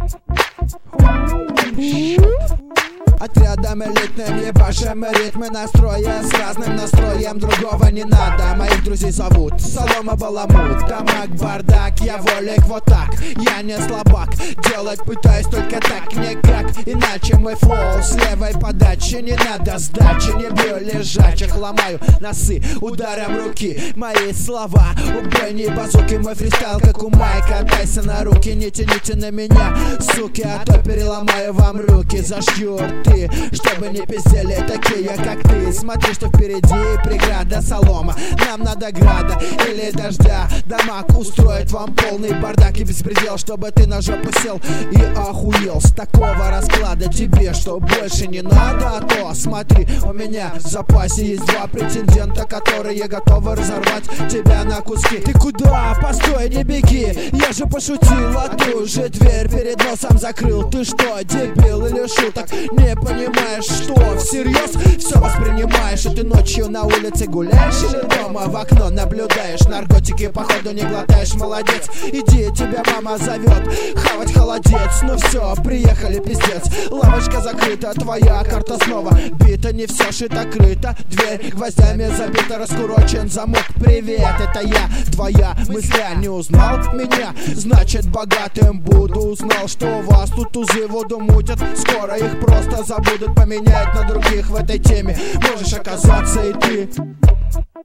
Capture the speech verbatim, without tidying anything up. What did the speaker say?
Отрядом элитным ебашим ритмы настроя, с разным настроем другого не надо. Моих друзей зовут Солома Баламут, Дамаг, бардак, я волик вот так. Я не слабак, делать пытаюсь только так, никак иначе. Мой флоу с левой подачи, не надо сдачи. Не бью лежачих, ломаю носы ударом руки. Мои слова, убойни базуки, мой фристайл как у Майка Тайсона. Руки не тяните на меня, суки, а то переломаю вам руки. Зашью рты, чтобы не пиздели такие, как ты. Смотри, что впереди преграда, солома. Нам надо града или дождя. Дамаг устроит вам полный бардак и беспредел, чтобы ты на жопу сел и охуел. С такого расклада тебе что больше не надо, а то смотри, у меня в запасе есть два претендента, которые готовы разорвать тебя на куски. Ты куда? Постой, не беги, я же пошутил, а ты уже дверь перед носом закрыл. Ты что, дебил или шуток? Не понимаешь, что всерьез все воспринимаешь? И ты ночью на улице гуляешь или дома в окно наблюдаешь? Наркотики походу не глотаешь, молодец. Иди, тебя мама зовет хавать холодец. Ну все, приехали, пиздец. Лавочка закрыта, твоя карта снова бита. Не все шито-крыто, дверь гвоздями забита, раскурочен замок. Привет, это я, твоя мысля. Не узнал меня? Значит богатым буду. Узнал, что у вас тут тузы воду мутят. Скоро их просто забудут, поменяют на других в этой теме. Можешь оказаться и ты.